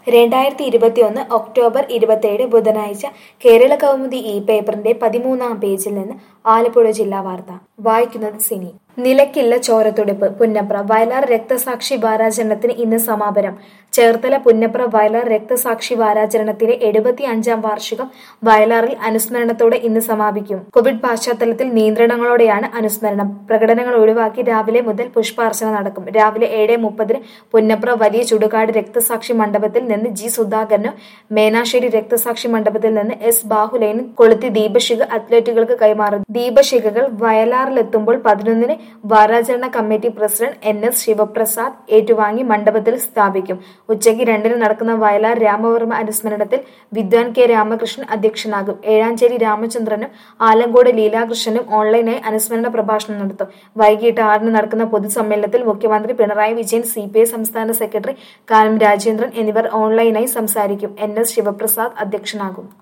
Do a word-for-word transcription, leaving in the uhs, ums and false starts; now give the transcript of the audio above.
രണ്ടായിരത്തി ഇരുപത്തിയൊന്ന് ഒക്ടോബർ ഇരുപത്തിയേഴ് ബുധനാഴ്ച കേരള കൗമുദി ഈ പേപ്പറിന്റെ പതിമൂന്നാം പേജിൽ നിന്ന് ആലപ്പുഴ ജില്ലാ വാർത്ത വായിക്കുന്നത് സിനി. നിലയ്ക്കില്ല ചോരത്തുടിപ്പ്. പുന്നപ്ര വയലാർ രക്തസാക്ഷി വാരാചരണത്തിന് ഇന്ന് സമാപനം. ചേർത്തല പുന്നപ്ര വയലാർ രക്തസാക്ഷി വാരാചരണത്തിന്റെ എഴുപത്തി അഞ്ചാം വാർഷികം വയലാറിൽ അനുസ്മരണത്തോടെ ഇന്ന് സമാപിക്കും. കോവിഡ് പശ്ചാത്തലത്തിൽ നിയന്ത്രണങ്ങളോടെയാണ് അനുസ്മരണം. പ്രകടനങ്ങൾ ഒഴിവാക്കി രാവിലെ മുതൽ പുഷ്പാർച്ചന നടക്കും. രാവിലെ ഏഴ് മുപ്പതിന് പുന്നപ്ര വലിയ ചുടുകാട് രക്തസാക്ഷി മണ്ഡപത്തിൽ നിന്ന് ജി സുധാകരനും മേനാശ്ശേരി രക്തസാക്ഷി മണ്ഡപത്തിൽ നിന്ന് എസ് ബാഹുലേനും കൊളുത്തി ദീപശിഖ അത്ലറ്റുകൾക്ക് കൈമാറും. ദീപശിഖകൾ വയലാറിലെത്തുമ്പോൾ പതിനൊന്നിന് വാരാചരണ committee president N S Sivaprasad ഏറ്റുവാങ്ങി മണ്ഡപത്തിൽ സ്ഥാപിക്കും. ഉച്ചയ്ക്ക് രണ്ടിന് നടക്കുന്ന വയലാർ രാമവർമ്മ അനുസ്മരണത്തിൽ വിദ്വാൻ കെ രാമകൃഷ്ണൻ അധ്യക്ഷനാകും. ഏഴാഞ്ചേരി രാമചന്ദ്രനും ആലങ്കോട് ലീലാകൃഷ്ണനും ഓൺലൈനായി അനുസ്മരണ പ്രഭാഷണം നടത്തും. വൈകിട്ട് ആറിന് നടക്കുന്ന പൊതുസമ്മേളനത്തിൽ മുഖ്യമന്ത്രി Pinarayi Vijayan, C P I സംസ്ഥാന സെക്രട്ടറി കാനം രാജേന്ദ്രൻ എന്നിവർ ഓൺലൈനായി സംസാരിക്കും. N S Sivaprasad അധ്യക്ഷനാകും.